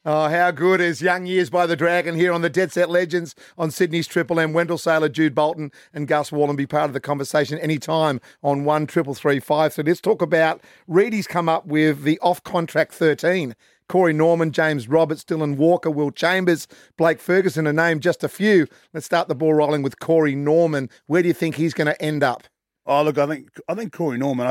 Oh, how good is Young Years by the Dragon here on the Dead Set Legends on Sydney's Triple M. Wendell Sailor, Jude Bolton and Gus Wallen be part of the conversation anytime on 1333 So let's talk about Reedy's come up with the off-contract 13. Corey Norman, James Roberts, Dylan Walker, Will Chambers, Blake Ferguson, to name just a few. Let's start the ball rolling with Corey Norman. Where do you think he's going to end up? Oh, look, I think Corey Norman,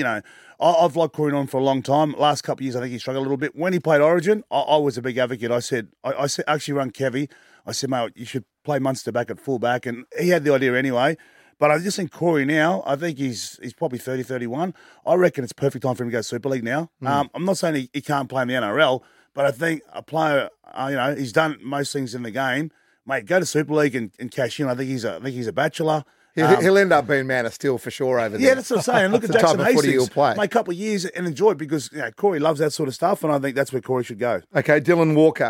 I've liked Corey Norman for a long time. Last couple of years, I think he struggled a little bit. When he played Origin, I was a big advocate. I said, actually run Kevy. I said, mate, you should play Munster back at fullback. And he had the idea anyway. But I just think Corey now, I think he's probably 30, 31. I reckon it's perfect time for him to go Super League now. I'm not saying he can't play in the NRL, but I think a player, he's done most things in the game. Mate, go to Super League and cash in. I think he's a bachelor. He'll end up being man of steel for sure over there. Yeah, that's what I'm saying. Look at Jackson Hastings. He'll play. Make a couple of years and enjoy it because Corey loves that sort of stuff, and I think that's where Corey should go. Okay, Dylan Walker.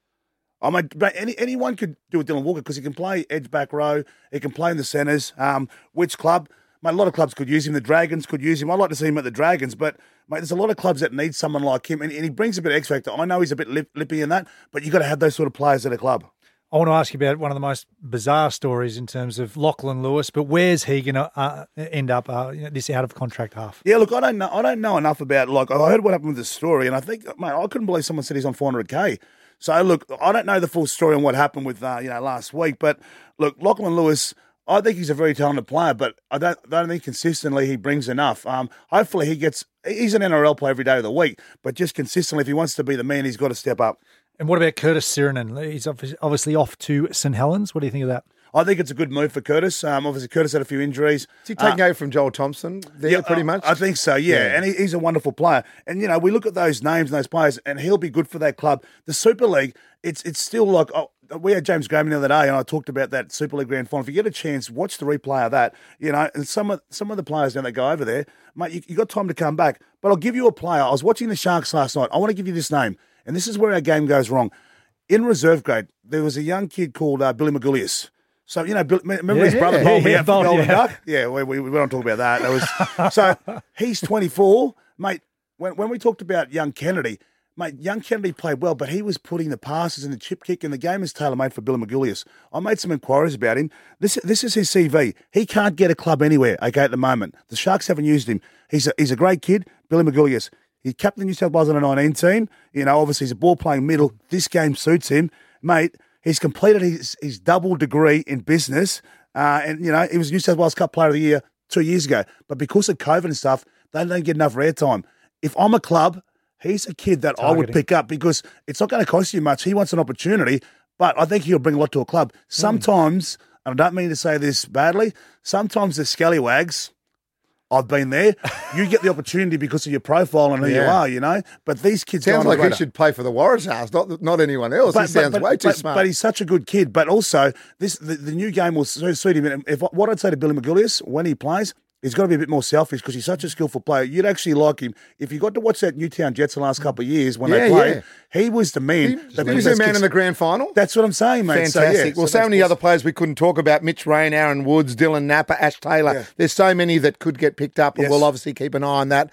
I mean, anyone could do a Dylan Walker because he can play edge back row. He can play in the centres. Which club? Mate, a lot of clubs could use him. The Dragons could use him. I'd like to see him at the Dragons, but mate, there's a lot of clubs that need someone like him, and he brings a bit of X factor. I know he's a bit lippy in that, but you've got to have those sort of players at a club. I want to ask you about one of the most bizarre stories in terms of Lachlan Lewis, but where's he going to end up this out of contract half? Yeah, look, I don't know enough about, I heard what happened with the story, and I think, mate, I couldn't believe someone said he's on 400K. So, look, I don't know the full story on what happened with, last week, but look, Lachlan Lewis, I think he's a very talented player, but I don't think consistently he brings enough. Hopefully he's an NRL player every day of the week, but just consistently, if he wants to be the man, he's got to step up. And what about Curtis Sirenen? He's obviously off to St Helens. What do you think of that? I think it's a good move for Curtis. Obviously, Curtis had a few injuries. Is he taking over from Joel Thompson there pretty much? I think so, yeah. And he's a wonderful player. And, we look at those names and those players, and he'll be good for that club. The Super League, it's still like we had James Graham the other day, and I talked about that Super League Grand Final. If you get a chance, watch the replay of that. And some of the players that go over there, mate, you got time to come back. But I'll give you a player. I was watching the Sharks last night. I want to give you this name, and this is where our game goes wrong. In reserve grade, there was a young kid called Billy Magoulias. So, remember his brother bowled me out for Golden Duck? Yeah, we don't talk about that. So he's 24. Mate, when we talked about young Kennedy, mate, young Kennedy played well, but he was putting the passes and the chip kick, and the game is tailor-made for Billy Magoulias. I made some inquiries about him. This is his CV. He can't get a club anywhere, at the moment. The Sharks haven't used him. He's a great kid, Billy Magoulias. He captained New South Wales under 19 team. Obviously he's a ball-playing middle. This game suits him. Mate, he's completed his double degree in business. And he was New South Wales Cup Player of the Year 2 years ago. But because of COVID and stuff, they don't get enough airtime. If I'm a club, he's a kid that I would pick up because it's not going to cost you much. He wants an opportunity, but I think he'll bring a lot to a club. Sometimes, and I don't mean to say this badly, sometimes the scallywags, I've been there. You get the opportunity because of your profile and who you are, But these kids sounds like he should play for the Waratahs, not anyone else. He sounds way too smart. But he's such a good kid. But also, the new game will suit him. And what I'd say to Billy Magoulias when he plays, he's got to be a bit more selfish because he's such a skillful player. You'd actually like him. If you got to watch that Newtown Jets the last couple of years when they played, he was the man. He was the man in the grand final. That's what I'm saying, mate. Fantastic. So many other players we couldn't talk about. Mitch Rain, Aaron Woods, Dylan Napa, Ash Taylor. Yeah. There's so many that could get picked up, and we'll obviously keep an eye on that